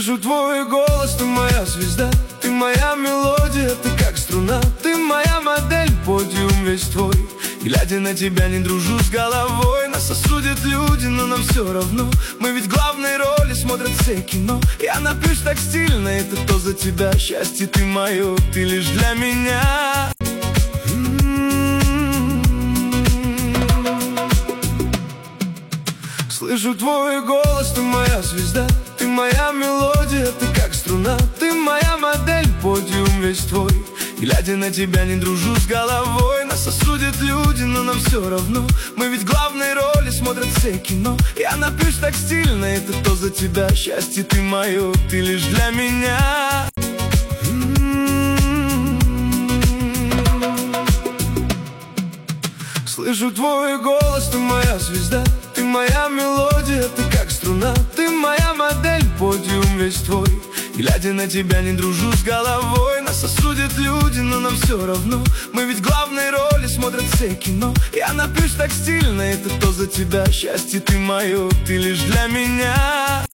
Слышу твой голос, ты моя звезда, ты моя мелодия, ты как струна. Ты моя модель, подиум весь твой. Глядя на тебя, не дружу с головой. Нас осудят люди, но нам все равно. Мы ведь главные роли смотрят все кино. Я напьюсь так стильно, это то за тебя. Счастье ты мое, ты лишь для меня. Слышу твой голос, ты моя звезда, ты моя мелодия, ты как струна. Ты моя модель, подиум весь твой. Глядя на тебя, не дружу с головой. Нас осудят люди, но нам все равно. Мы ведь главные роли смотрят все кино. Я напьюсь так стильно, это то за тебя. Счастье ты мое, ты лишь для меня. Слышу твой голос, ты моя звезда, ты моя мелодия, ты как струна. Ты моя модель, подиум весь твой. Глядя на тебя, не дружу с головой. Нас осудят люди, но нам все равно. Мы ведь главные роли смотрят все кино. Я напьюсь так стильно, это то за тебя. Счастье ты мое, ты лишь для меня.